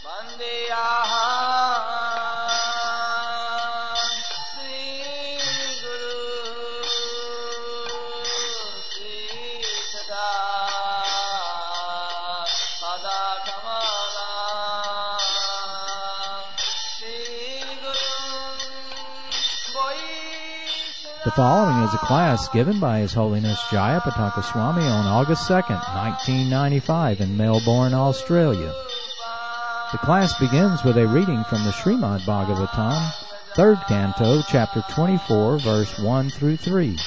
The following is a class given by His Holiness Jayapataka Swami on August 2nd, 1995 in Melbourne, Australia. The class begins with a reading from the Srimad Bhagavatam, 3rd Canto, Chapter 24, verse 1 through 3.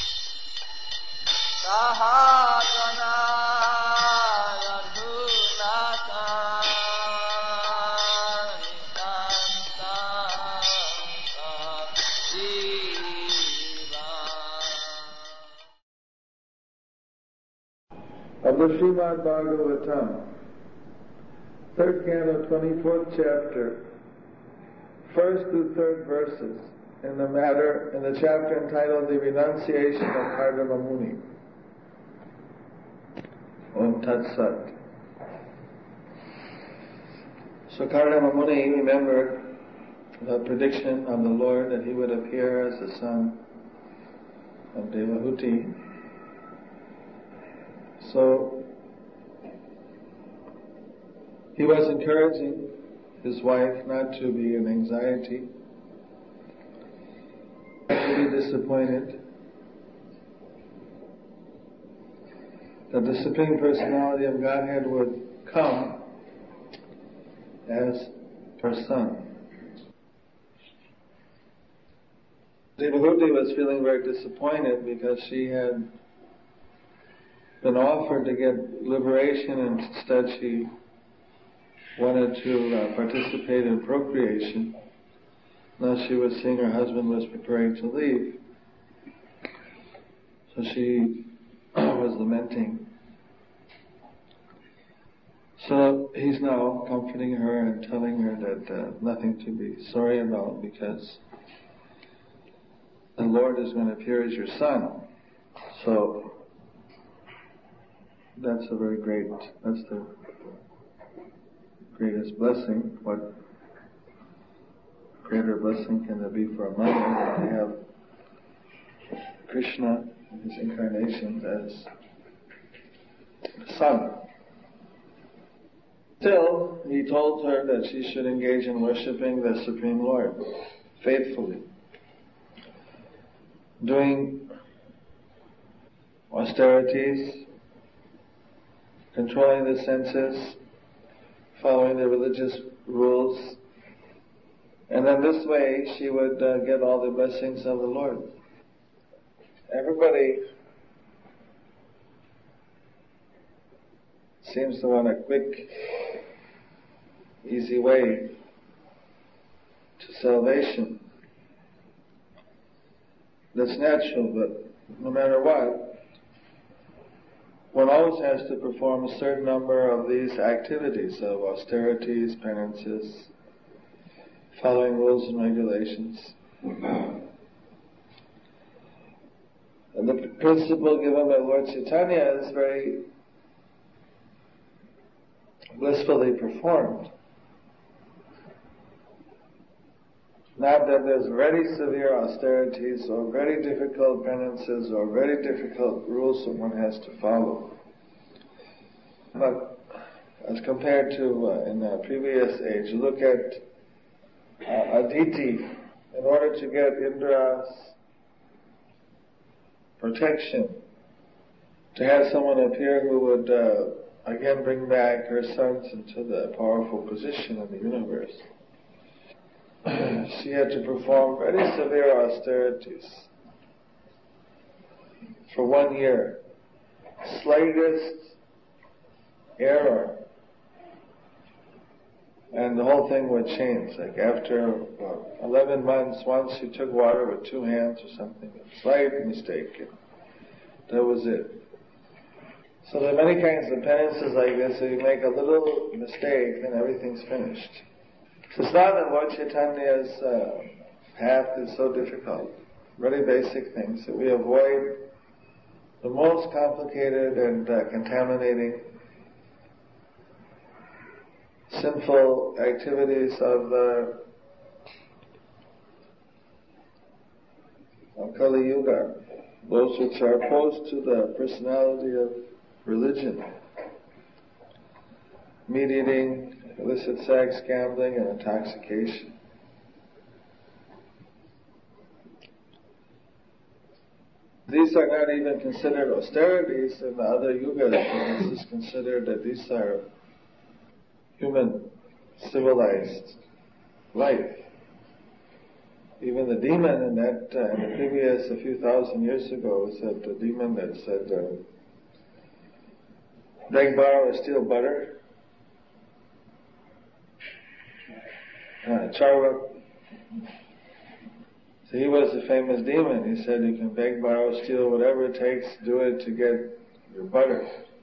Of the Srimad Bhagavatam, 3rd Canto, 24th chapter, 1st through 3rd verses, in the chapter entitled The Renunciation of Kardama Muni. Om Tat Sat. So Kardama Muni remembered the prediction of the Lord that he would appear as the son of Devahuti. So he was encouraging his wife not to be in anxiety, not to be disappointed, that the Supreme Personality of Godhead would come as her son. Devahuti was feeling very disappointed because she had been offered to get liberation, and instead she wanted to participate in procreation. Now she was seeing her husband was preparing to leave. So she was lamenting. So he's now comforting her and telling her that nothing to be sorry about, because the Lord is going to appear as your son. So that's the greatest blessing. What greater blessing can there be for a mother than to have Krishna in his incarnations as the son? Still, he told her that she should engage in worshipping the Supreme Lord faithfully, doing austerities, controlling the senses, following the religious rules, and then this way she would get all the blessings of the Lord. Everybody seems to want a quick, easy way to salvation. That's natural, but no matter what, one always has to perform a certain number of these activities of austerities, penances, following rules and regulations. And the principle given by Lord Chaitanya is very blissfully performed. Not that there's very severe austerities or very difficult penances or very difficult rules that one has to follow. But as compared to in the previous age, you look at Aditi. In order to get Indra's protection, to have someone appear who would again bring back her sons into the powerful position in the universe, she had to perform very severe austerities for 1 year. Slightest error and the whole thing would change. Like after 11 months, once she took water with 2 hands or something, a slight mistake, and that was it. So there are many kinds of penances like this. So you make a little mistake, then everything's finished. So it's not that Lord Chaitanya's path is so difficult. Very basic things that we avoid the most complicated and contaminating sinful activities of Kali Yuga, those which are opposed to the personality of religion. Meat eating, illicit sex, gambling, and intoxication. These are not even considered austerities in the other yugas. This is considered that these are human civilized life. Even the demon in the previous, a few thousand years ago, said the demon that said, beg, borrow, or steal butter. Charvak. So he was a famous demon. He said you can beg, borrow, steal, whatever it takes, do it to get your butter.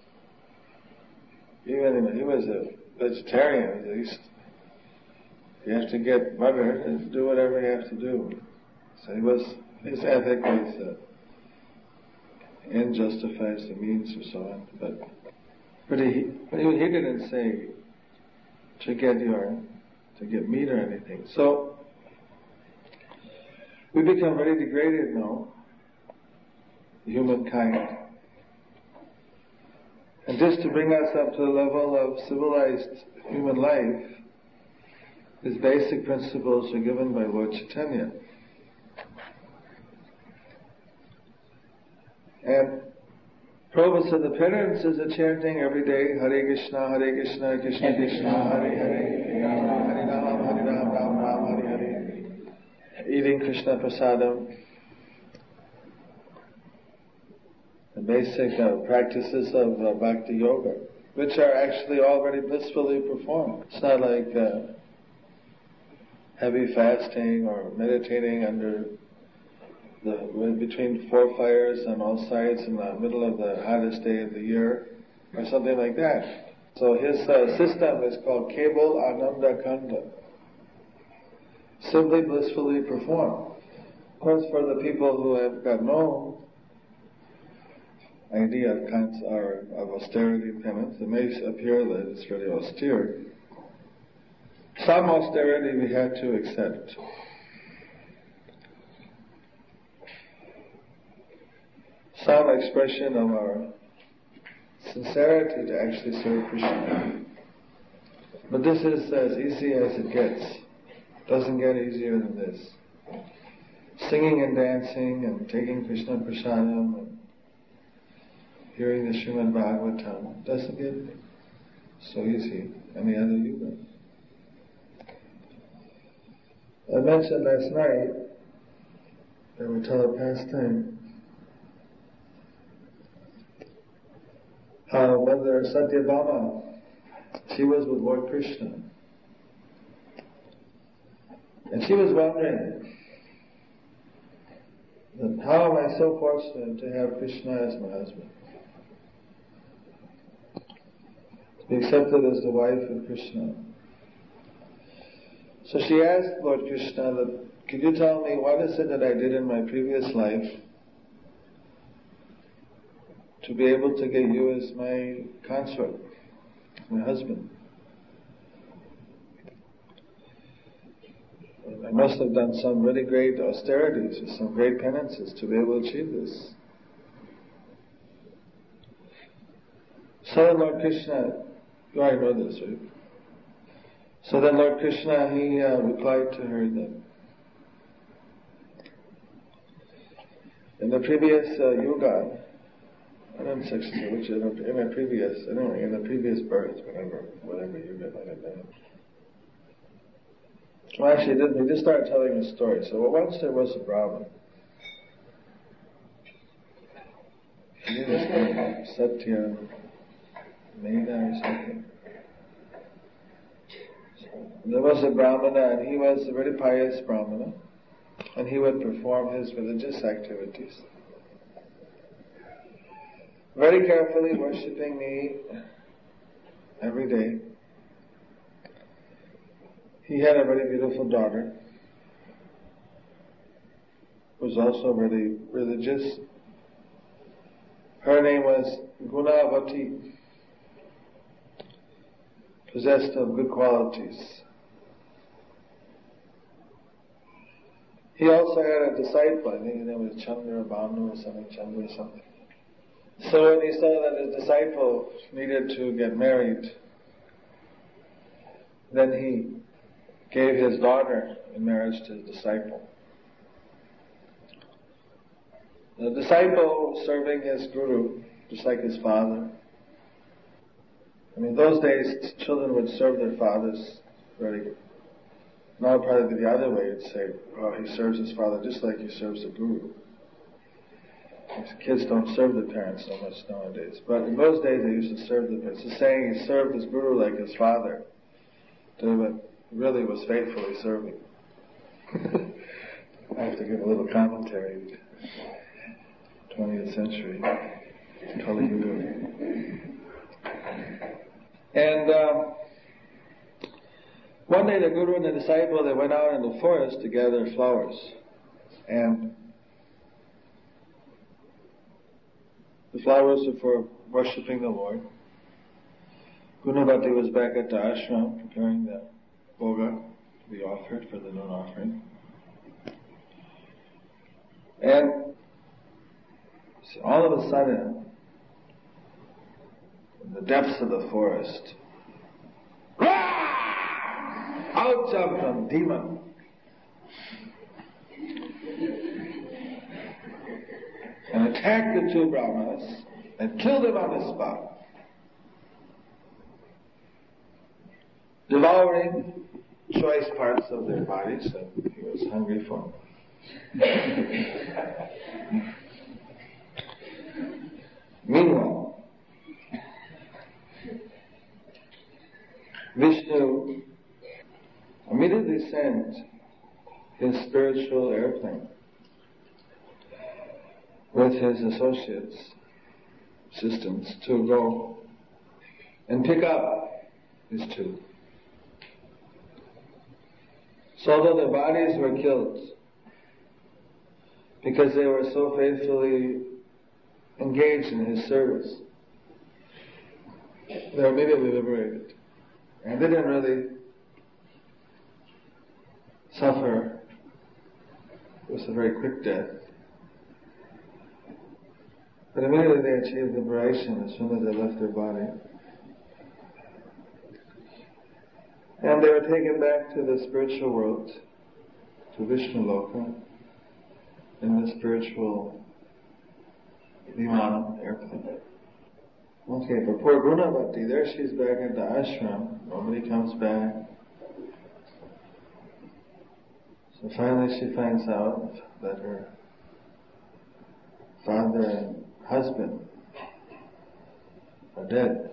Even he was a vegetarian at least. You have to get butter and do whatever you have to do. So his ethic was end justifies the means or so on. But he didn't say to get meat or anything. So we become very degraded now, humankind. And just to bring us up to the level of civilized human life, these basic principles are given by Lord Chaitanya. And Prabhupada said the penances are chanting every day, Hare Krishna, Krishna Krishna, Hare Hare, Hare Ram, Ram, Hare Hare. Eating Krishna Prasadam. The basic practices of Bhakti Yoga, which are actually already blissfully performed. It's not like heavy fasting or meditating between four fires on all sides in the middle of the hottest day of the year, or something like that. So his system is called Kebal Ananda Kanda. Simply blissfully performed. Of course, for the people who have got no idea of austerity penance, it may appear that it's really austere. Some austerity we have to accept. Some expression of our sincerity to actually serve Krishna. But this is as easy as it gets. Doesn't get easier than this. Singing and dancing and taking Krishna Prasadam and hearing the Srimad Bhagavatam doesn't get so easy any other yuga. I mentioned last night that we tell a pastime how Mother Satyabhama, she was with Lord Krishna. And she was wondering, how am I so fortunate to have Krishna as my husband? To be accepted as the wife of Krishna. So she asked Lord Krishna, could you tell me what is it that I did in my previous life to be able to get you as my consort, my husband? I must have done some really great austerities or some great penances to be able to achieve this. So then Lord Krishna, you already know this, right? So then Lord Krishna, he replied to her that in the previous yuga, in the previous birth, whatever yuga might have been. Well, actually, he just started telling a story. So once there was a Brahmin. He was named Satya Meda or something. So there was a Brahmana, and he was a very pious Brahmana, and he would perform his religious activities. Very carefully worshipping me every day. He had a very beautiful daughter, who was also very religious. Her name was Gunavati. possessed of good qualities. He also had a disciple, I think his name was Chandra Bhanu or something. So when he saw that his disciple needed to get married, then he gave his daughter in marriage to his disciple. The disciple serving his guru, just like his father. I mean, those days, children would serve their fathers very good. Now probably the other way, you'd say, oh, he serves his father just like he serves the guru. Kids don't serve their parents so much nowadays. But in those days, they used to serve the parents. The saying, he served his guru like his father. But really was faithfully serving. I have to give a little commentary. 20th century. Kali Yuga. And one day the guru and the disciple, they went out in the forest to gather flowers. And the flowers are for worshipping the Lord. Gunavati was back at the ashram preparing the bhoga to be offered for the noon offering. And all of a sudden, in the depths of the forest, out jumped a demon. And attacked the two brahmanas and killed them on the spot, devouring choice parts of their bodies that he was hungry for. Meanwhile, Vishnu immediately sent his spiritual airplane with his associates, assistants, to go and pick up these two. So although their bodies were killed because they were so faithfully engaged in his service, they were immediately liberated. And they didn't really suffer. It was a very quick death. But immediately they achieved liberation as soon as they left their body. And they were taken back to the spiritual world, to Vishnu Loka, in the spiritual Vimana airplane. Okay, but poor Gunavati, there she's back at the ashram. Nobody comes back. So finally she finds out that her father and husband are dead.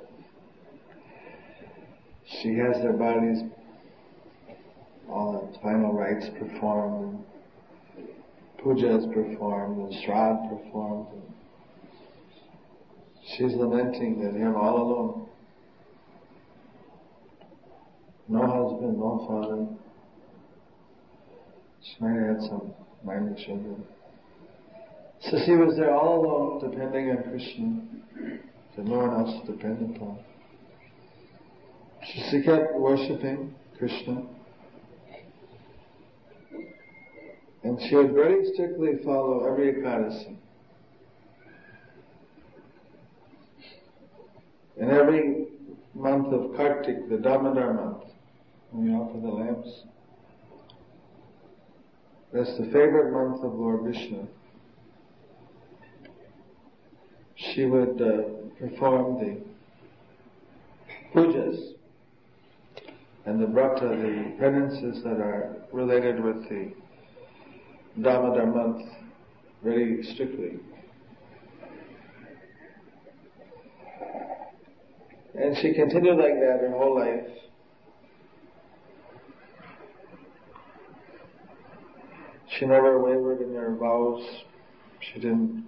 She has their bodies, all the final rites performed, pujas performed, and shraddha performed. She's lamenting that him all alone. No husband, no father. She might have had some minor children. So she was there all alone, depending on Krishna. There no one else to depend upon. She kept worshipping Krishna. And she would very strictly follow every Ekadasi. And every month of Kartik, the Damodar month, when we offer the lamps, that's the favorite month of Lord Vishnu. She would perform the pujas and the brata, the penances that are related with the Damodar month, very strictly. And she continued like that her whole life. She never wavered in her vows. She didn't.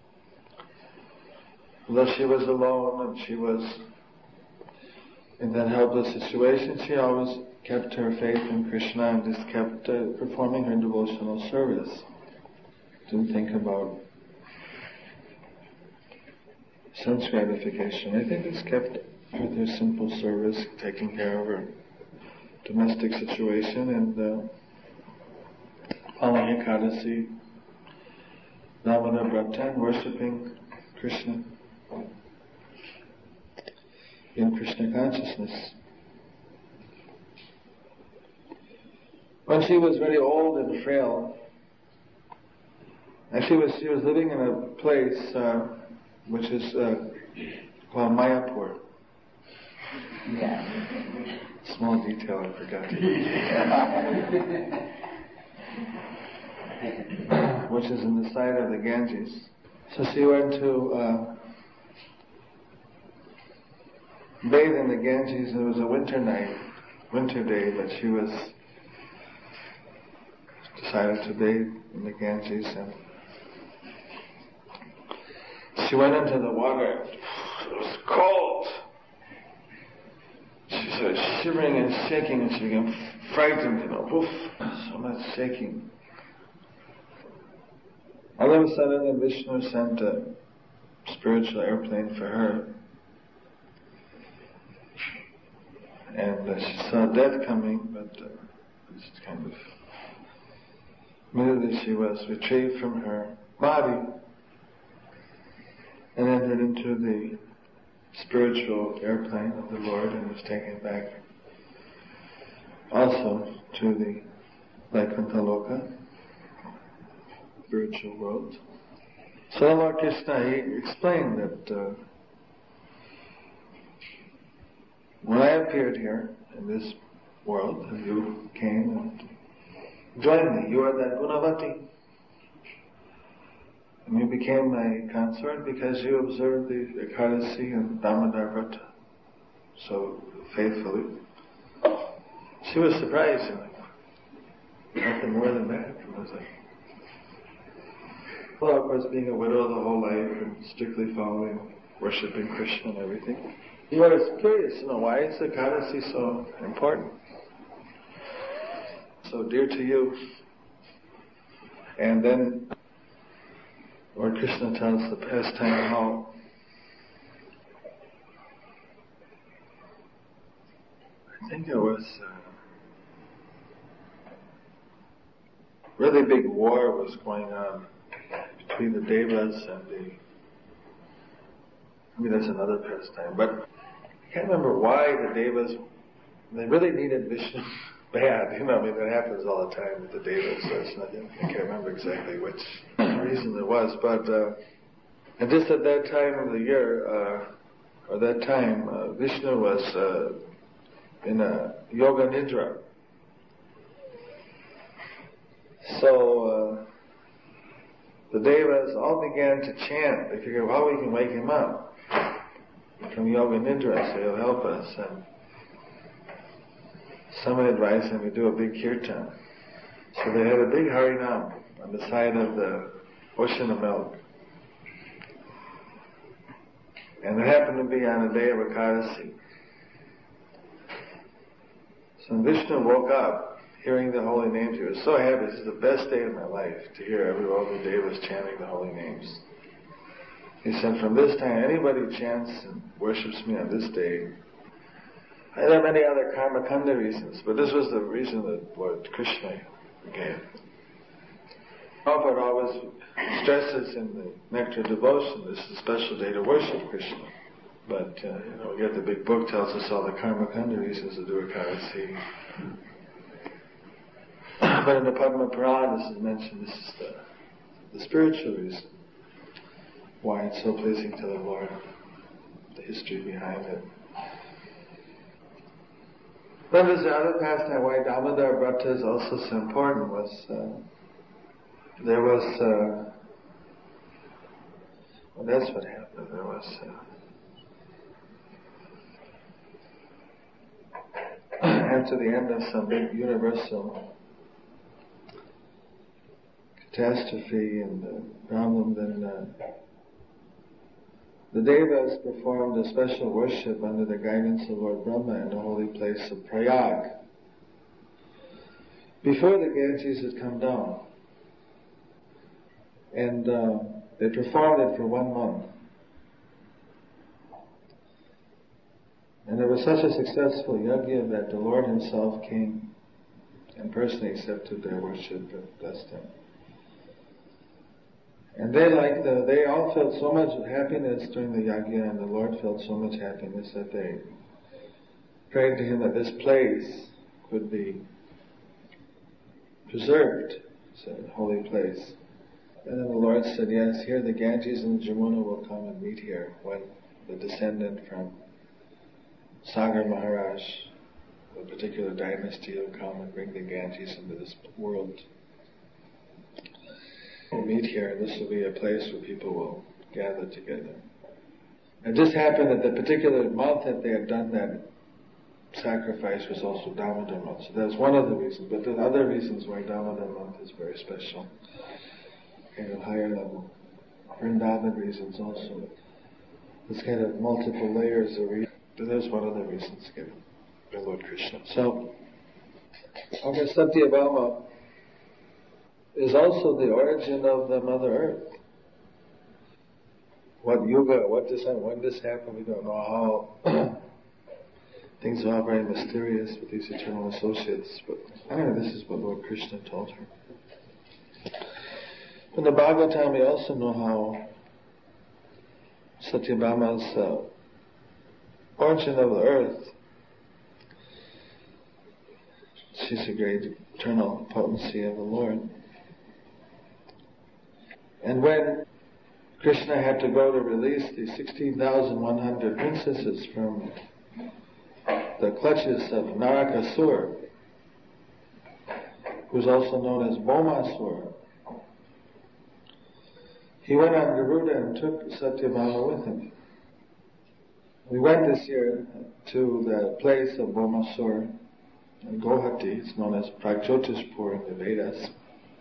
Although she was alone and she was in that helpless situation, she always kept her faith in Krishna and just kept performing her devotional service. Didn't think about sense gratification. I think it's kept with her simple service, taking care of her domestic situation, and following Ekadasi, Damodar Vrata, and worshipping Krishna in Krishna consciousness. When she was very old and frail, and she was living in a place which is called Mayapur. Small detail I forgot. Which is in the side of the Ganges. So she went to bathe in the Ganges. It was a winter day, but she decided to bathe in the Ganges, and she went into the water. It was cold. She started shivering and shaking, and she became frightened, so much shaking. All of a sudden, Vishnu sent a spiritual airplane for her, and she saw death coming, but just kind of immediately she was retrieved from her body and entered into the spiritual airplane of the Lord and was taken back also to the Vaikuntha Loka, spiritual world. So Lord Krishna, he explained that when I appeared here in this world, you came and joined me. You are that Gunavati. And you became my consort because you observed the Ekadasi and Damodar Vrata so faithfully. She was surprised, nothing more than that. I was like, well, of course, being a widow the whole life and strictly following, worshipping Krishna and everything. You were curious, why is the Ekadasi so important? So dear to you. And then Lord Krishna tells the pastime how I think there was a really big war was going on between the Devas and that's another pastime, but I can't remember why the Devas, they really needed Vishnu bad, that happens all the time with the Devas, so it's nothing, I can't remember exactly which reason there was, but and just at that time of the year, or that time, Vishnu was in a yoga nidra. So the Devas all began to chant. They figured, well, we can wake him up from yoga nidra, so he'll help us. And someone advised him to do a big kirtan. So they had a big Harinam on the side of the ocean of milk. And it happened to be on a day of Ekadasi. So when Vishnu woke up, hearing the holy names, he was so happy. This is the best day of my life, to hear all the Devas chanting the holy names. He said, from this time, anybody who chants and worships me on this day, there are many other karma kanda reasons, but this was the reason that Lord Krishna gave. Prabhupada always stresses in the Nectar Devotion, this is a special day to worship Krishna. But, we get the big book tells us all the karma kanda reasons to do Ekadasi. But in the Padma Purana, this is mentioned, this is the spiritual reason why it's so pleasing to the Lord, the history behind it. Then there's the other pastime why Damodar Vrata is also so important was, there was, well, that's what happened. There was, after the end of some big universal catastrophe and problem, then the Devas performed a special worship under the guidance of Lord Brahma in the holy place of Prayag, before the Ganges had come down. And they performed it for 1 month. And it was such a successful yajna that the Lord himself came and personally accepted their worship and blessed them. And they all felt so much happiness during the yajna, and the Lord felt so much happiness that they prayed to him that this place could be preserved. It's a holy place. And then the Lord said, yes, here the Ganges and Jamuna will come and meet here when the descendant from Sagar Maharaj, a particular dynasty, will come and bring the Ganges into this world. We'll meet here, and this will be a place where people will gather together. And this happened at the particular month that they had done that sacrifice was also Damodar month. So that's one of the reasons. But there are other reasons why Damodar month is very special. Kind of higher level. Vrindavan reasons also. It's kind of multiple layers of reasons. But there's one of the reasons given by Lord Krishna. So, Satyabhama is also the origin of the Mother Earth. What yuga, when this happened, we don't know how. Things are all very mysterious with these eternal associates, but this is what Lord Krishna told her. In the Bhagavatam, we also know how Satyabhama's origin of the earth. She's a great eternal potency of the Lord. And when Krishna had to go to release the 16,100 princesses from the clutches of Narakasur, who's also known as Bhaumasura, he went on Garuda and took Satyabhama with him. We went this year to the place of Bhaumasura in Guwahati. It's known as Pragjyotispur in the Vedas,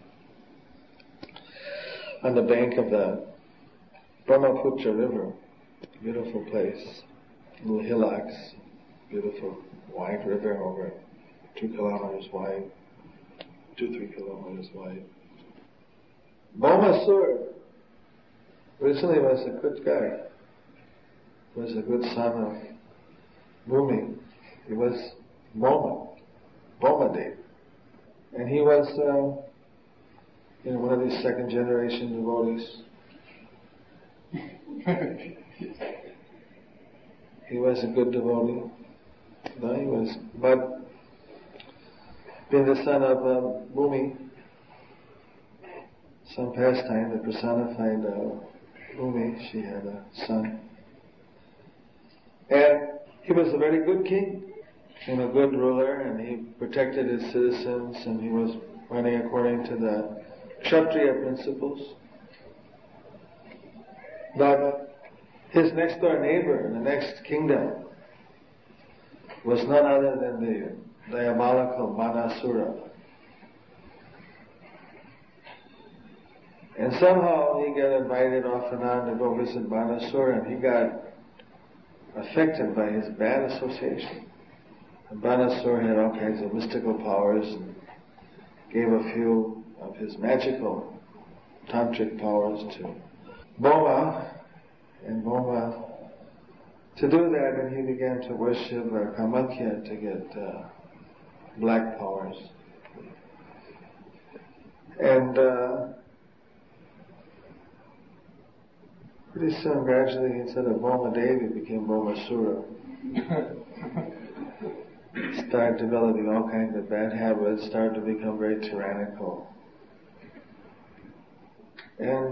on the bank of the Brahmaputra River. Beautiful place, little hillocks, beautiful wide river over 2 kilometers wide, 2-3 kilometers wide. Bhaumasura originally was a good guy. He was a good son of Bhumi. He was Bhaumadev. And he was one of these second generation devotees. He was a good devotee. No, he was. But being the son of Bhumi, some pastime that personified Bhumi, she had a son. And he was a very good king and a good ruler, and he protected his citizens, and he was running according to the Kshatriya principles. But his next door neighbor in the next kingdom was none other than the diabolical Manasura. And somehow he got invited off and on to go visit Manasura, and he got affected by his bad association. And Manasura had all kinds of mystical powers and gave a few of his magical tantric powers to Bhoma, and Bhoma, to do that, and he began to worship Kamakhya to get black powers. And pretty soon, gradually, instead of Bhoma Devi, it became Bhaumasura. Started developing all kinds of bad habits, started to become very tyrannical. And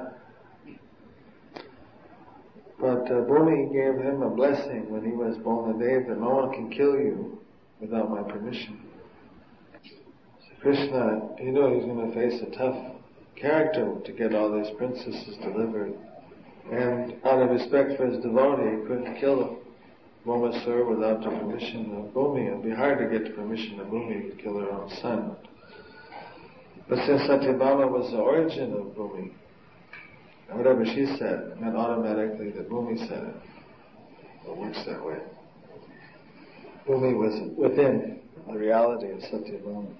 but Bhumi gave him a blessing when he was Bhaumadev that no one can kill you without my permission. So Krishna, he knew he was going to face a tough character to get all these princesses delivered. And out of respect for his devotee, he couldn't kill Bhaumasura without the permission of Bhumi. It would be hard to get the permission of Bhumi to kill her own son. But since Satyabhama was the origin of Bhumi, whatever she said meant automatically that Bhumi said it. It works that way. Bhumi was within the reality of Satyabhama.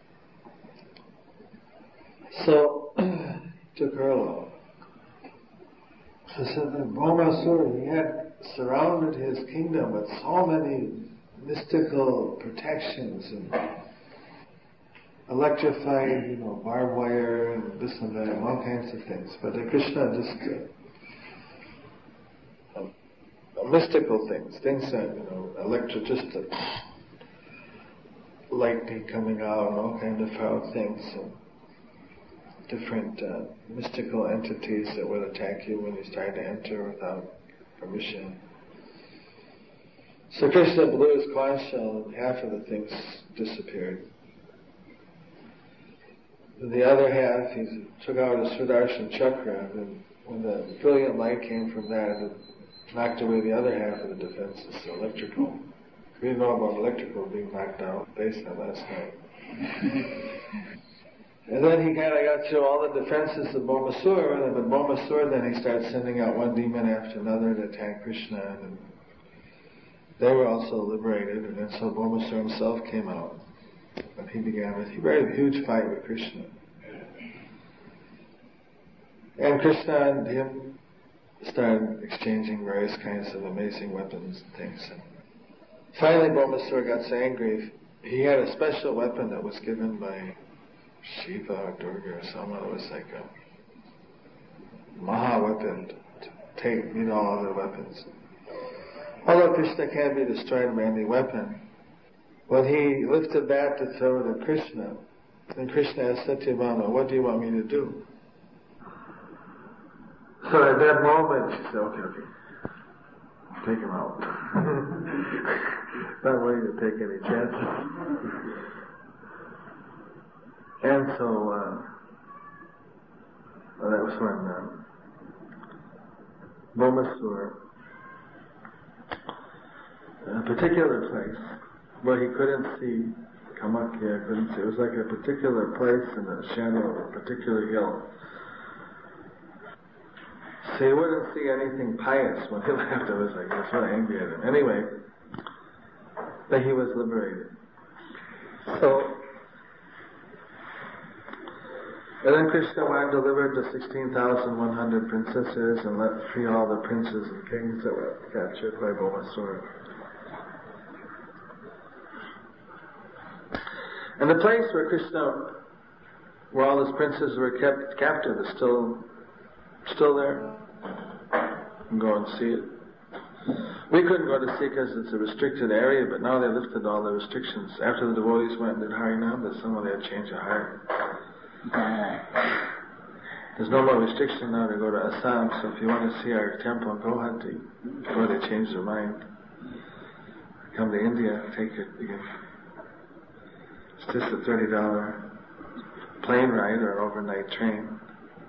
So, took her along. So said that Bhaumasura, he had surrounded his kingdom with so many mystical protections and electrified, barbed wire and this and that, and all kinds of things. But Krishna just mystical things that, just lightning coming out and all kinds of foul things, and different mystical entities that would attack you when you start to enter without permission. So Krishna blew his conch shell and half of the things disappeared. And the other half, he took out his Sudarshan chakra, and when the brilliant light came from that, it knocked away the other half of the defenses, the electrical. We didn't know about electrical being knocked out based on last night. And then he kind of got through all the defenses of Bhaumasura, but Bhaumasura, then he started sending out one demon after another to attack Krishna, and they were also liberated, and then so Bhaumasura himself came out. And he began he had a huge fight with Krishna. And Krishna and him started exchanging various kinds of amazing weapons and things. And finally Bhaumasura got so angry, he had a special weapon that was given by Shiva or Durga or someone. It was like a Maha weapon to take, all other weapons. Although Krishna can't be destroyed by any weapon, when he lifted that to throw it at Krishna, then Krishna asked Satyabhama, "What do you want me to do?" So at that moment, she said, okay, take him out. Not willing to take any chances. And so, that was when Bhaumasura, in a particular place where he couldn't see, Kamakya couldn't see, it was like a particular place in the shadow of a particular hill. So he wouldn't see anything pious when he left. It was like, he was so angry at him. Anyway, but he was liberated. So, and then Krishna went and delivered the 16,100 princesses and let free all the princes and kings that were captured by Bhaumasura. And the place where Krishna, where all his princes were kept captive, is still there. You can go and see it. We couldn't go to see it because it's a restricted area, but now they lifted all the restrictions. After the devotees went and did Harinam, that somebody had changed their heart. There's no more restriction now to go to Assam, so if you want to see our temple in Guwahati, before they change their mind, come to India, take it again. It's just a $30 plane ride or overnight train.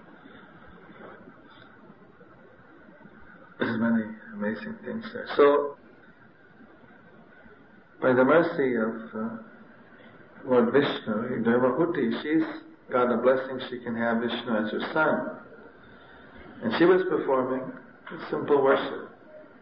There's many amazing things there. So, by the mercy of Lord Vishnu, Devahuti, she's got a blessing she can have Vishnu as her son. And she was performing simple worship.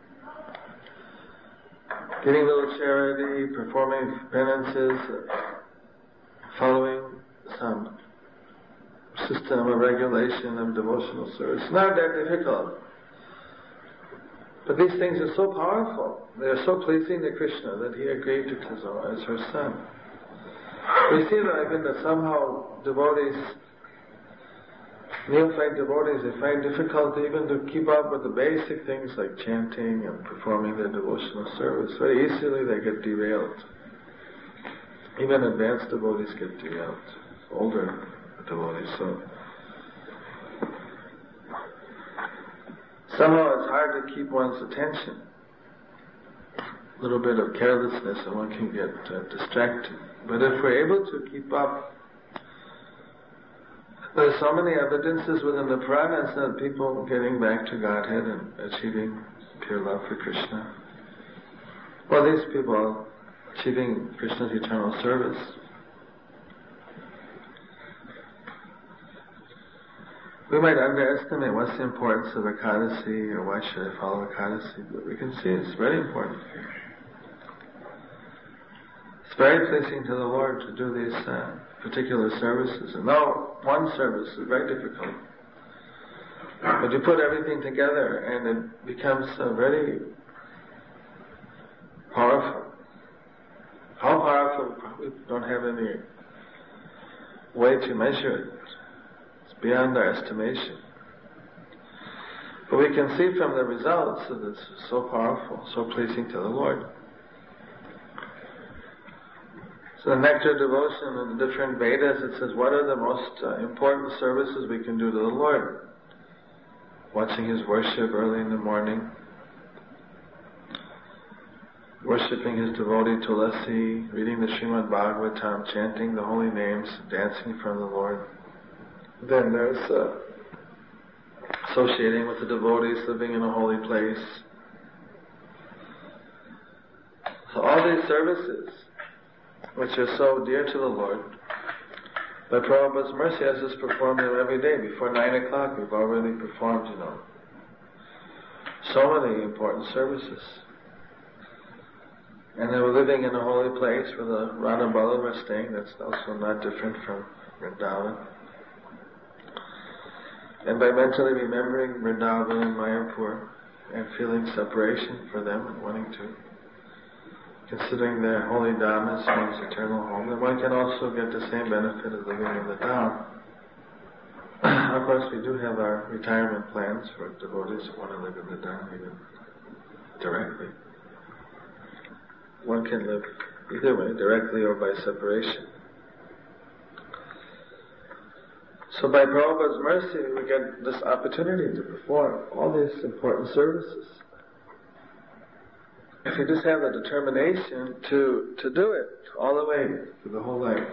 Giving little charity, performing penances, following some system or regulation of devotional service. It's not that difficult. But these things are so powerful. They are so pleasing to Krishna that he agreed to Kazoa as her son. We see that somehow devotees, neophyte devotees, they find difficulty even to keep up with the basic things like chanting and performing their devotional service. Very easily they get derailed. Even advanced devotees get derailed. Older devotees, so. Somehow it's hard to keep one's attention. A little bit of carelessness and one can get distracted. But if we're able to keep up, there's so many evidences within the Puranas that people getting back to Godhead and achieving pure love for Krishna. Well, these people are achieving Krishna's eternal service. We might underestimate what's the importance of Ekadasi, or why should I follow Ekadasi, but we can see it's very important. It's very pleasing to the Lord to do these particular services. And now, one service is very difficult. But you put everything together and it becomes very powerful. How powerful, we don't have any way to measure it. It's beyond our estimation. But we can see from the results that it's so powerful, so pleasing to the Lord. So the Nectar Devotion in the different Vedas, it says, what are the most important services we can do to the Lord? Watching His worship early in the morning, worshipping His devotee Tulasi, reading the Srimad Bhagavatam, chanting the holy names, dancing from the Lord. Then there's associating with the devotees, living in a holy place. So all these services, which are so dear to the Lord, by Prabhupada's mercy, I just perform them every day. Before 9 o'clock, we've already performed, so many important services. And then we're living in a holy place where the Radha Ballabha are staying. That's also not different from Vrindavan. And by mentally remembering Vrindavan and Mayapur and feeling separation for them and wanting to, considering their holy Dham as one's eternal home, then one can also get the same benefit of living in the Dham. Of course, we do have our retirement plans for devotees who want to live in the Dham even directly. One can live either way, directly or by separation. So by Prabhupada's mercy, we get this opportunity to perform all these important services. If you just have the determination to do it all the way, for the whole life.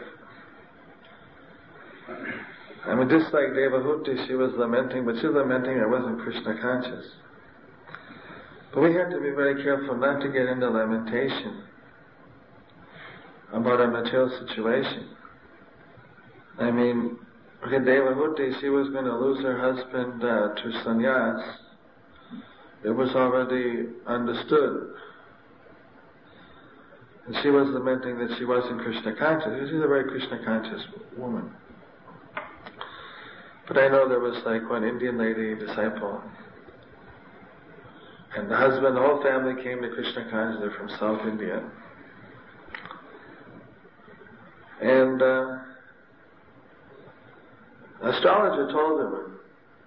I mean, just like Devahuti, she was lamenting, but she was lamenting I wasn't Krishna conscious. But we have to be very careful not to get into lamentation about our material situation. I mean, okay, Devahuti, she was going to lose her husband to sannyas. It was already understood. And she was lamenting that she wasn't Krishna conscious. She's a very Krishna conscious woman. But I know there was like one Indian lady, disciple, and the husband, the whole family came to Krishna consciousness. They're from South India. And astrologer told him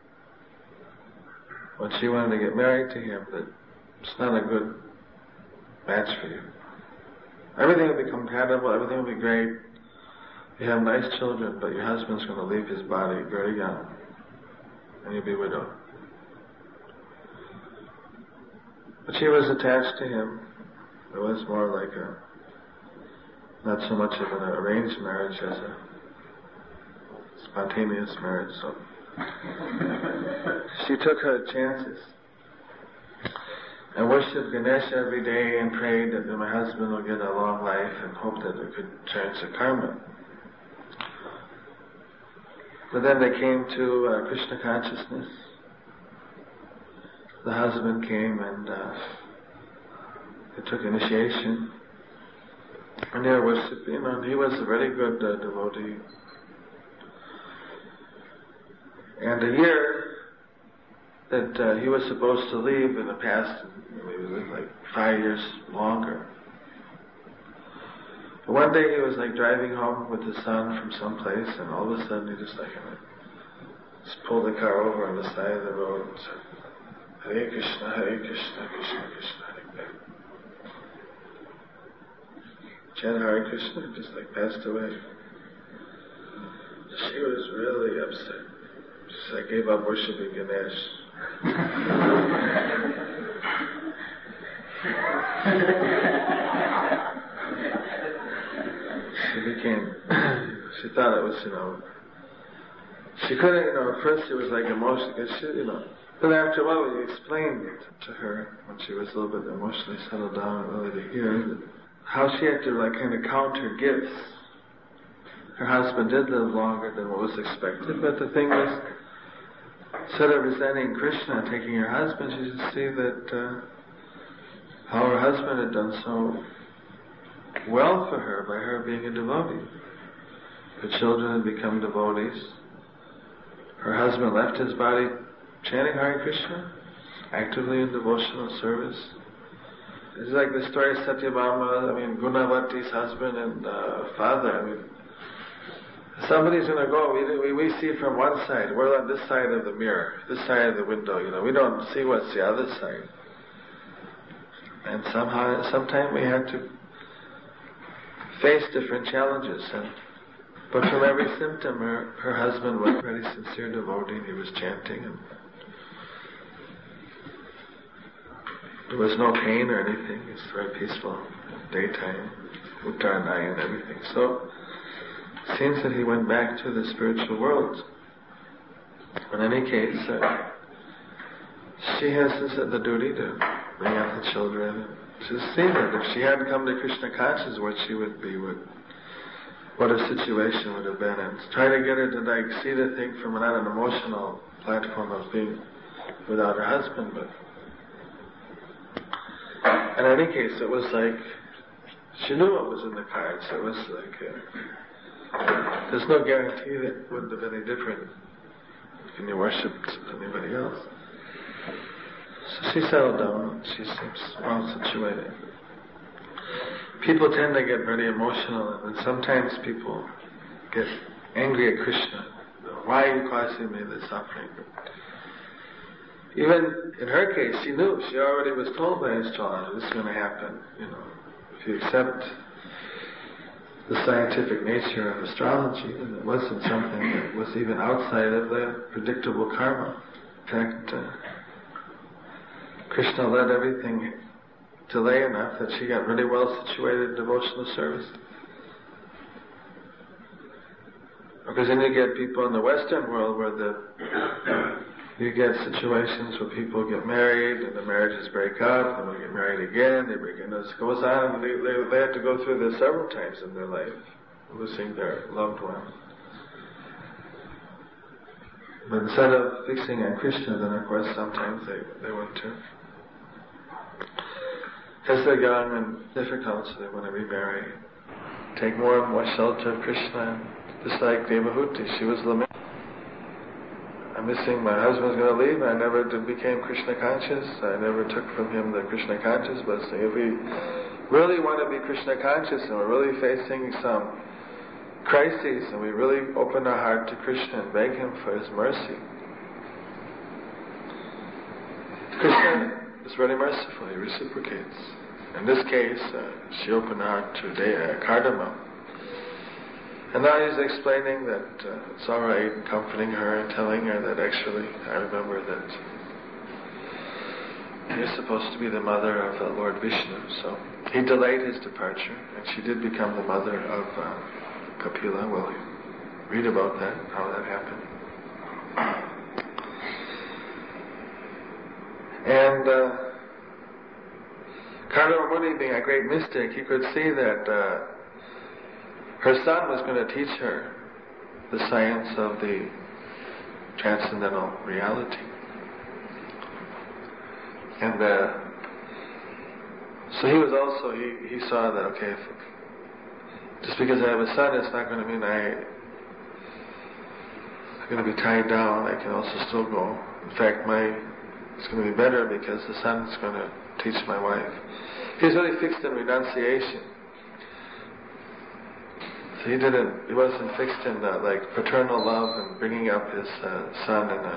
when she wanted to get married to him that it's not a good match for you. Everything will be compatible, everything will be great. You have nice children, but your husband's going to leave his body very young, and you'll be widowed. But she was attached to him. It was more like not so much of an arranged marriage as a spontaneous marriage. So she took her chances and worshipped Ganesha every day and prayed that my husband will get a long life and hoped that it could change the karma. But then they came to Krishna consciousness. The husband came and they took initiation. And they were worshiping, and he was a very good devotee. And the year that he was supposed to leave in the past, maybe like 5 years longer. But one day he was like driving home with his son from someplace, and all of a sudden he just pulled the car over on the side of the road and said, Hare Krishna, Hare Krishna, Krishna Krishna, Hare Hare. Chanted Hare Krishna and just passed away. She was really upset. She said, I gave up worshiping Ganesh. She thought it was, she couldn't, at first she was emotional, because but after a while we explained it to her when she was a little bit emotionally settled down and really to hear how she had to count her gifts. Her husband did live longer than what was expected, but the thing was, instead of resenting Krishna and taking her husband, she should see that how her husband had done so well for her by her being a devotee. Her children had become devotees. Her husband left his body chanting Hare Krishna, actively in devotional service. It's like the story of Satyabhama, Gunavati's husband and father. Somebody's going to go. We see from one side. We're on this side of the mirror, this side of the window. We don't see what's the other side. And sometimes we had to face different challenges. But from every symptom, her husband was a very sincere devotee. He was chanting, and there was no pain or anything. It was very peaceful. Daytime, Uttarnaya and everything. So it seems that he went back to the spiritual world. In any case, she has the duty to bring up the children. To see that if she hadn't come to Krishna consciousness, what she would be, what her situation would have been, and try to get her to see the thing from not an emotional platform of being without her husband, but in any case, it was like she knew what was in the cards. It was like there's no guarantee that it wouldn't have been any different if you worshipped anybody else. So she settled down. She seems well situated. People tend to get very emotional, and sometimes people get angry at Krishna. Why are you causing me this suffering? Even in her case, she knew. She already was told by astrology this is going to happen. If you accept the scientific nature of astrology, and it wasn't something that was even outside of the predictable karma. In fact, Krishna led everything delay enough that she got really well situated in devotional service. Because then you get people in the Western world where you get situations where people get married and the marriages break up, and they get married again, they break, and this goes on, and they have to go through this several times in their life, losing their loved one. But instead of fixing on Krishna, then of course sometimes they want to. Because they're young and difficult, so they want to remarry. Take more and more shelter of Krishna. Just like Devahuti, she was lamenting. I'm missing, my husband's going to leave. I never became Krishna conscious. I never took from him the Krishna conscious blessing. If we really want to be Krishna conscious and we're really facing some crises and we really open our heart to Krishna and beg him for his mercy, Krishna is very merciful. He reciprocates. In this case, she opened her heart to Kardama. And now he's explaining that it's all right, and comforting her and telling her that actually, I remember that you're supposed to be the mother of Lord Vishnu. So he delayed his departure, and she did become the mother of Kapila. Well, you read about that, how that happened. And Kardama Muni, being a great mystic, he could see that her son was going to teach her the science of the transcendental reality. And so he was also, he saw that, okay, just because I have a son, it's not going to mean I'm going to be tied down. I can also still go. In fact, it's going to be better because the son's going to teach my wife. He was really fixed in renunciation. So he wasn't fixed in like paternal love and bringing up his son and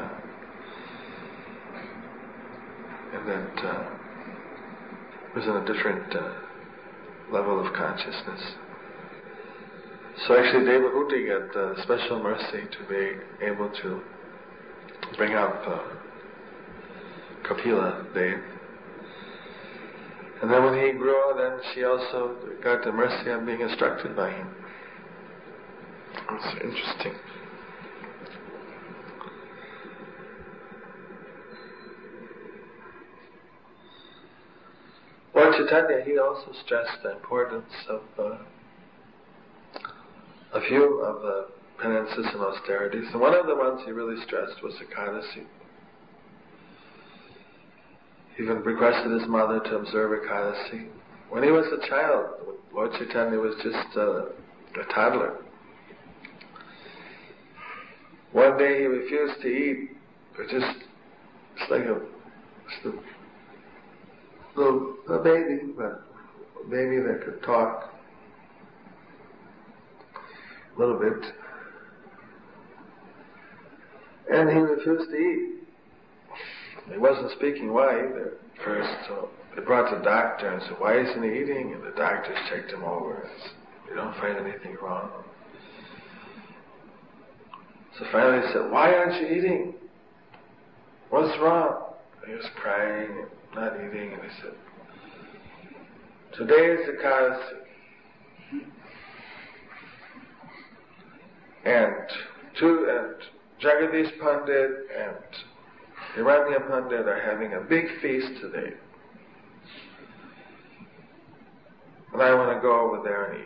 that was in a different level of consciousness. So actually Devahuti got special mercy to be able to bring up Kapila Dev. And then when he grew, then she also got the mercy of being instructed by him. It's interesting. Lord Chaitanya, he also stressed the importance of a few of the penances and austerities. And one of the ones he really stressed was Ekadasi. He even requested his mother to observe Ekadasi. When he was a child, Lord Chaitanya was just a toddler. One day he refused to eat, but it's like little baby, but a baby that could talk a little bit. And he refused to eat. He wasn't speaking why either at first, so they brought the doctor and said, why isn't he eating? And the doctors checked him over and said, we don't find anything wrong. So finally he said, why aren't you eating? What's wrong? And he was crying and not eating, and he said, today is Ekadasi. And Jagadish Pandit and Hiranya Pandit are having a big feast today. And I want to go over there and eat.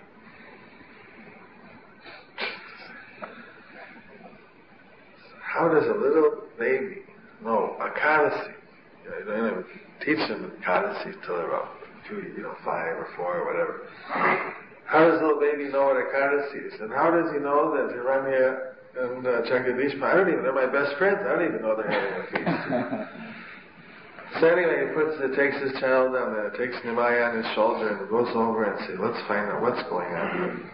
How does a little baby know Ekadasi? You don't even teach them Ekadasi till they're up, 5 or 4 or whatever. How does a little baby know what Ekadasi is? And how does he know that Hiranya and Jagadish, they're my best friends. I don't even know they're having a feast. So anyway, he takes his child down there, takes Nimai on his shoulder and goes over and says, let's find out what's going on.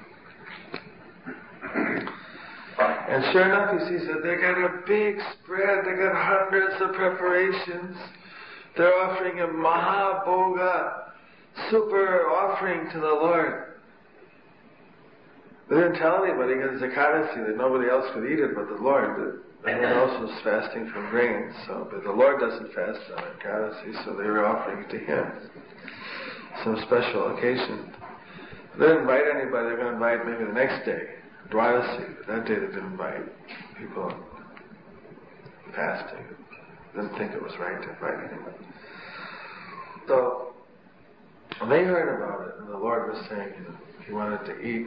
And sure enough, he sees that they got a big spread. They got hundreds of preparations. They're offering a Mahabhoga, super offering to the Lord. They didn't tell anybody because it's Ekadasi that nobody else could eat it but the Lord. Everyone else was fasting from grains, but the Lord doesn't fast on Ekadasi, so they were offering it to Him. Some special occasion. They didn't invite anybody. They're going to invite maybe the next day, Dwadasi. But that day they didn't invite people fasting. Didn't think it was right to invite anyone. So they heard about it, and the Lord was saying He wanted to eat.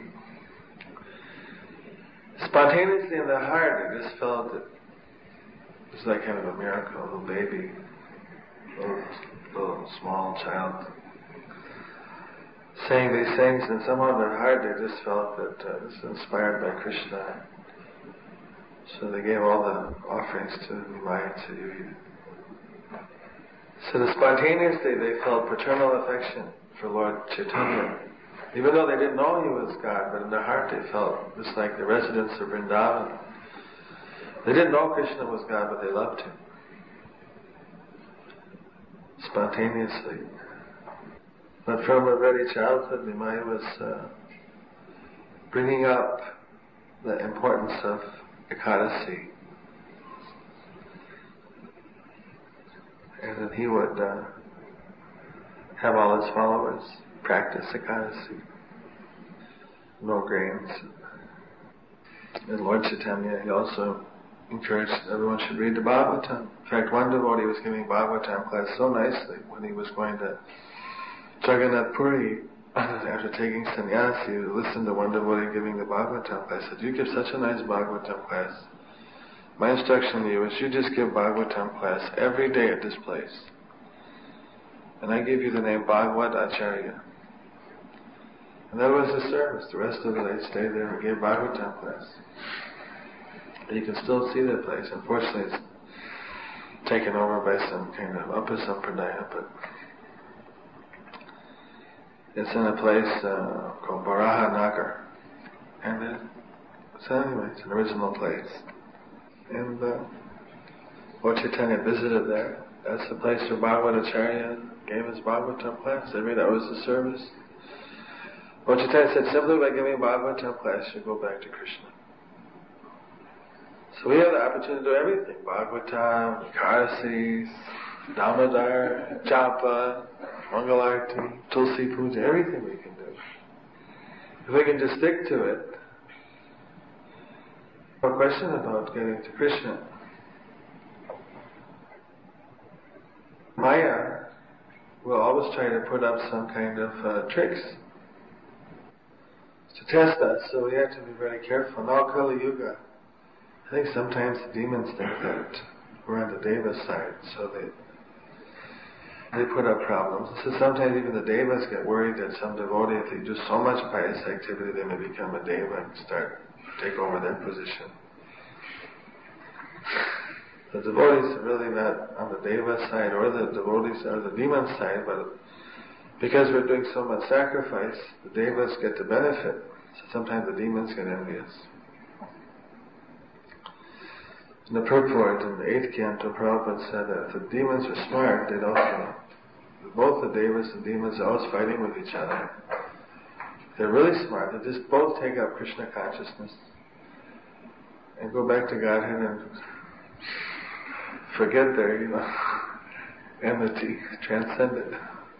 Spontaneously in the heart, I just felt that it was like kind of a miracle, a little baby, little small child, saying these things, and somehow in their heart they just felt that this was inspired by Krishna. So they gave all the offerings to Nimai and said, you eat it. So spontaneously they felt paternal affection for Lord Chaitanya. Even though they didn't know He was God, but in their heart they felt just like the residents of Vrindavan. They didn't know Krishna was God, but they loved Him. Spontaneously. But from a very childhood, Nimai was bringing up the importance of Ekadasi. And then he would have all his followers practice Ekadasi. No grains. And Lord Chaitanya, he also encouraged everyone should read the Bhagavatam. In fact, one devotee was giving Bhagavatam class so nicely when he was going to Jagannath Puri after taking sannyasi. He listened to one devotee giving the Bhagavatam class. He said, you give such a nice Bhagavatam class. My instruction to you is you just give Bhagavatam class every day at this place. And I give you the name Bhagavad Acharya. And that was the service. The rest of it, I stayed there and gave Bhagavatam class. And you can still see that place. Unfortunately, it's taken over by some kind of Upasampradaya, but it's in a place called Baraha Nagar. And so anyway, it's an original place. And Lord Chaitanya visited there. That's the place where Bhagavad Acharya gave his Bhagavatam class. That was the service. Lord Chaitanya said, simply by giving Bhagavatam class, you go back to Krishna. So we have the opportunity to do everything. Bhagavatam, Ekadasi, Damodar, Japa, Mangalarti, Tulsi Puja, everything we can do. If we can just stick to it, no question about getting to Krishna. Maya will always try to put up some kind of tricks to test us, so we have to be very careful. Now Kali Yuga, I think sometimes the demons think that we're on the Deva side, so they put up problems. So sometimes even the Devas get worried that some devotee, if they do so much pious activity, they may become a Deva and take over their position. The devotees are really not on the Deva side or the devotees or the demon side, but because we're doing so much sacrifice, the Devas get the benefit. So sometimes the demons get envious. In the purport, in the 8th canto, Prabhupada said that if the demons were smart, they'd also, both the Devas and demons are always fighting with each other. If they're really smart, they just both take up Krishna consciousness and go back to Godhead and forget their, enmity, transcend it.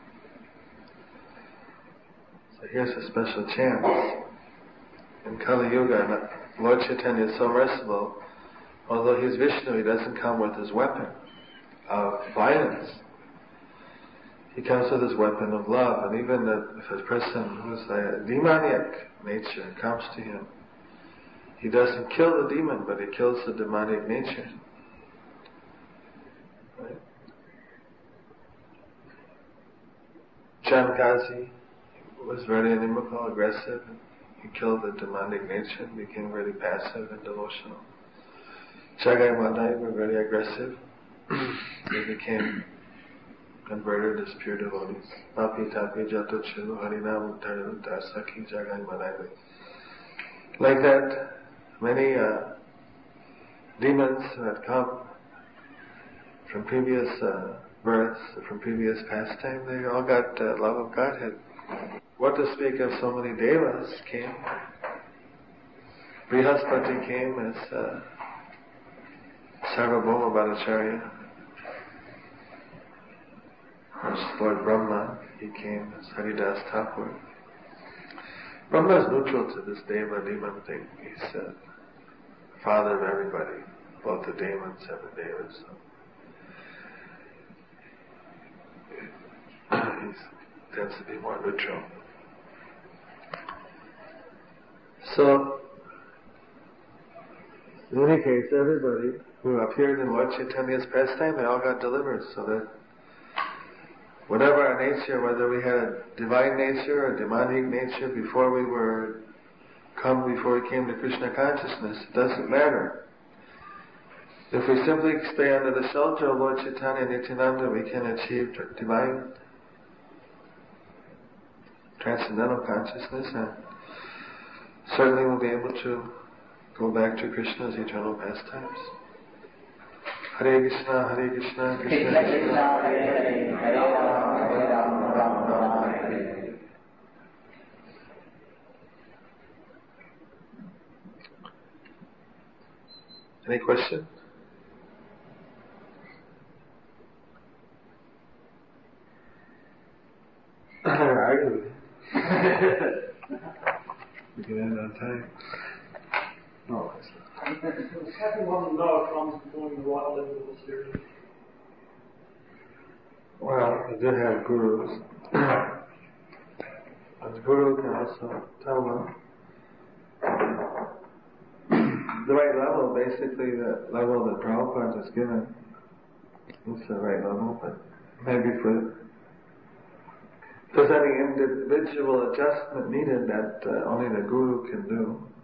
So here's a special chance. In Kali Yuga, Lord Chaitanya is so merciful. Although he's Vishnu, he doesn't come with his weapon of violence. He comes with his weapon of love. And even if a person who's a demoniac nature comes to him, he doesn't kill the demon, but he kills the demonic nature. Right? Jankazi was very inimical, aggressive. He killed the demonic nature and became very passive and devotional. Jagai Madai were very aggressive. They became converted as pure devotees. Papi Tapi Jato Chilu Harinam Uttara Dasaki Jagai Madai. Like that, many demons who had come from previous births, from previous pastime, they all got love of Godhead. What to speak of so many devas came. Brihaspati came as Sarvabhauma Bhattacharya. Lord Brahma, he came as Haridas Thakur. Brahma is neutral to this deva-demon thing. He's father of everybody, both the demons and the devas. So he tends to be more neutral. So, in any case, everybody who appeared in Lord Chaitanya's pastime, they all got delivered, so that whatever our nature, whether we had a divine nature or a demonic nature before we came to Krishna consciousness, it doesn't matter. If we simply stay under the shelter of Lord Chaitanya and Nityananda, we can achieve divine transcendental consciousness, and certainly we'll be able to go back to Krishna's eternal pastimes. Hare Krishna, Hare Krishna, Krishna Krishna, Hare Hare, Hare Rama, Hare Rama, Rama Rama, Hare Hare. Any questions? We can end on time. No, it's not. Does everyone know comes before the right level of the series? Well, we do have gurus. And the guru can also tell them the right level, basically the level that Prabhupada has given. It's the right level, but maybe if there's any individual adjustment needed that only the guru can do.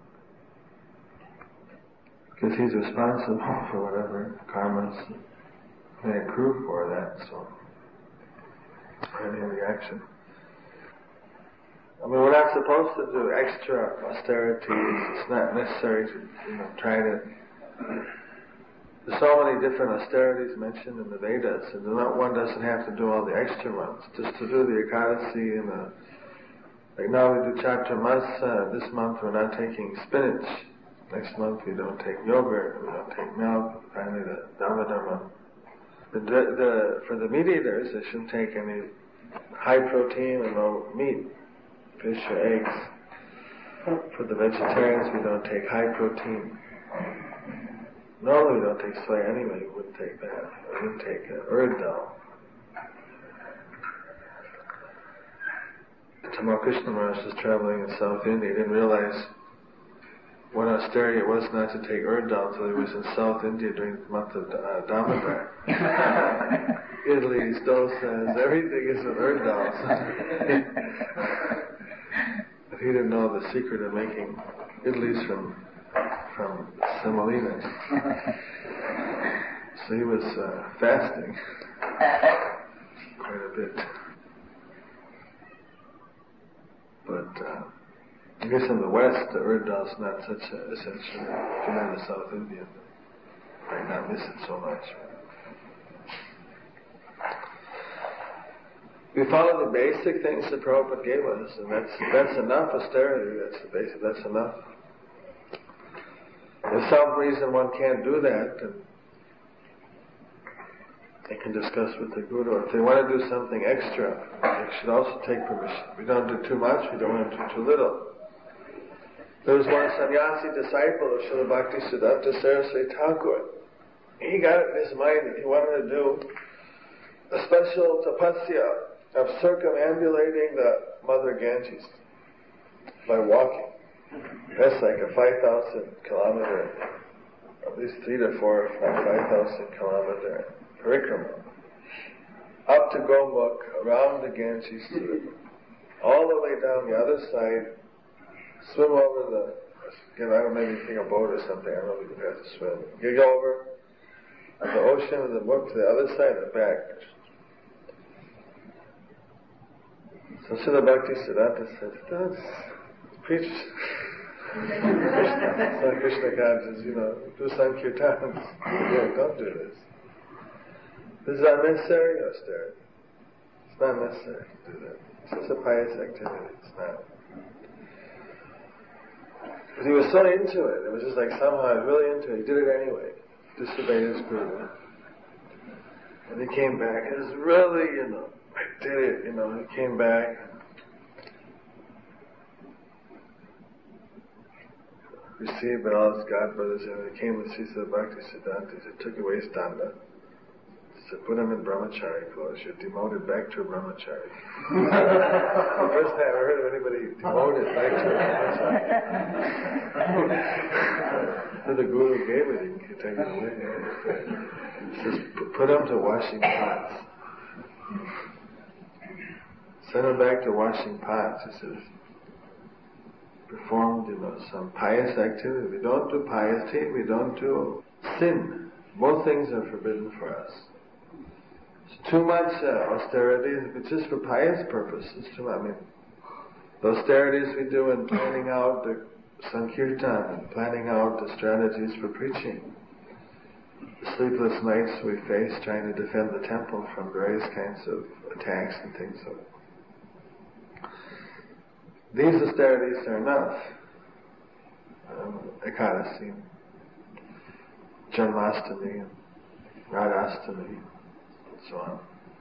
Because he's responsible for whatever karmas may accrue for that, so any reaction. I mean, we're not supposed to do extra austerities. It's not necessary to try to. There's so many different austerities mentioned in the Vedas, and one doesn't have to do all the extra ones. Just to do the Ekadasi and like now we do Chaturmas. This month we're not taking spinach. Next month we don't take yogurt. We don't take milk. Finally the Damadharma. For the meat eaters, they shouldn't take any high protein and no meat, fish or eggs. For the vegetarians, we don't take high protein. Normally we don't take soy anyway. We wouldn't take that. We wouldn't take urd dal. Tamal Krishna Maharaj was traveling in South India. He didn't realize what austerity it was not to take urd dal until he was in South India during the month of Damodar. Idlis, dosas, everything is with urd dal. But he didn't know the secret of making idlis from semolina. So he was fasting quite a bit. But I guess in the West, the Urdhva is not such an essential. If you're not a South Indian, you might not miss it so much. We follow the basic things that Prabhupada gave us, and that's enough austerity. That's the basic. That's enough. If some reason one can't do that, then they can discuss with the Guru. If they want to do something extra, they should also take permission. We don't do too much. We don't want to do too little. There was one sannyasi disciple of Srila Bhaktisiddhanta Saraswati Thakur. He got it in his mind that he wanted to do a special tapasya of circumambulating the Mother Ganges by walking. That's like a 5,000 kilometer, at least 3 to 4 or 5,000 kilometer parikrama. Up to Gomukh, around the Ganges, all the way down the other side, swim over the, I don't know, maybe take a boat or something, I don't know if you have to swim. You go over the ocean and the Mukh to the other side and back. So Srila Bhaktisiddhanta said, don't preach. So Krishna conscious, do sankirtans. Don't do this. This is unnecessary austerity. It's not necessary to do that. It's just a pious activity. It's not. But he was so into it. It was just like somehow really into it. He did it anyway. Disobeyed his Guru. And he came back. It was really, I did it, he came back. Received by all his god brothers, and he came with Srila Bhaktisiddhanta. He said, took away his danda. He said, put him in brahmachari clothes. You're demoted back to a brahmachari. The first time I heard of anybody demoted back to a brahmachari. So the Guru gave it, he could take it away. He says, put him to washing pots. Send him back to washing pots. He says, performed, some pious activity. We don't do piety, we don't do sin. Both things are forbidden for us. It's too much austerity, if it's just for pious purposes, too much. The austerities we do in planning out the sankirtan and planning out the strategies for preaching. The sleepless nights we face trying to defend the temple from various kinds of attacks and things like that. These austerities are enough. Ekadasi, Janmastami, Radhastami, and so on.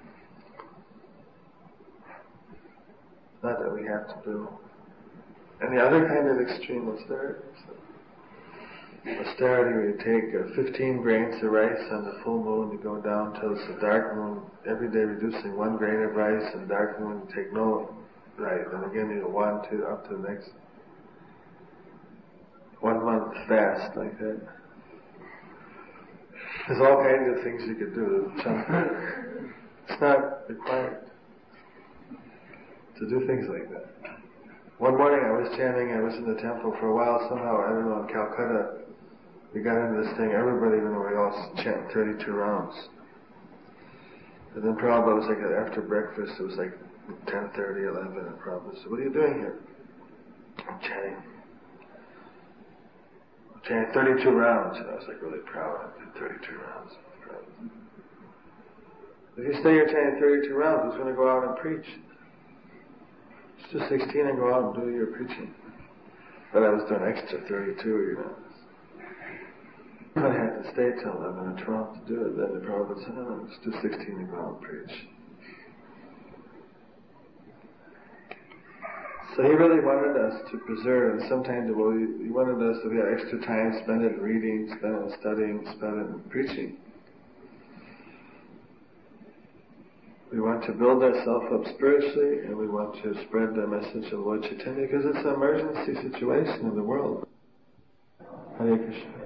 Not that we have to do any other kind of extreme austerity. Austerity where you take 15 grains of rice on the full moon, you go down till it's a dark moon, every day reducing 1 grain of rice, and dark moon you take no. Right, and again you go 1, 2, up to the next 1 month fast like that. There's all kinds of things you could do. It's not required to do things like that. One morning I was chanting, I was in the temple for a while, somehow, I don't know, in Calcutta, we got into this thing, everybody, we all chant 32 rounds. And then Prabhupada was like, after breakfast, it was like 10:30, 11, and Prabhupada said, what are you doing here? I'm chanting 32 rounds. And I was like really proud. I did 32 rounds. If you stay here chanting 32 rounds, who's going to go out and preach? Just do 16 and go out and do your preaching. But I was doing extra 32, I had to stay till 11 or 12 to do it. Then the Prabhupada said, no, just do 16 and go out and preach. So he really wanted us to preserve, and sometimes he wanted us to have extra time, spend it in reading, spend it in studying, spend it in preaching. We want to build ourselves up spiritually, and we want to spread the message of Lord Chaitanya, because it's an emergency situation in the world. Hare Krishna.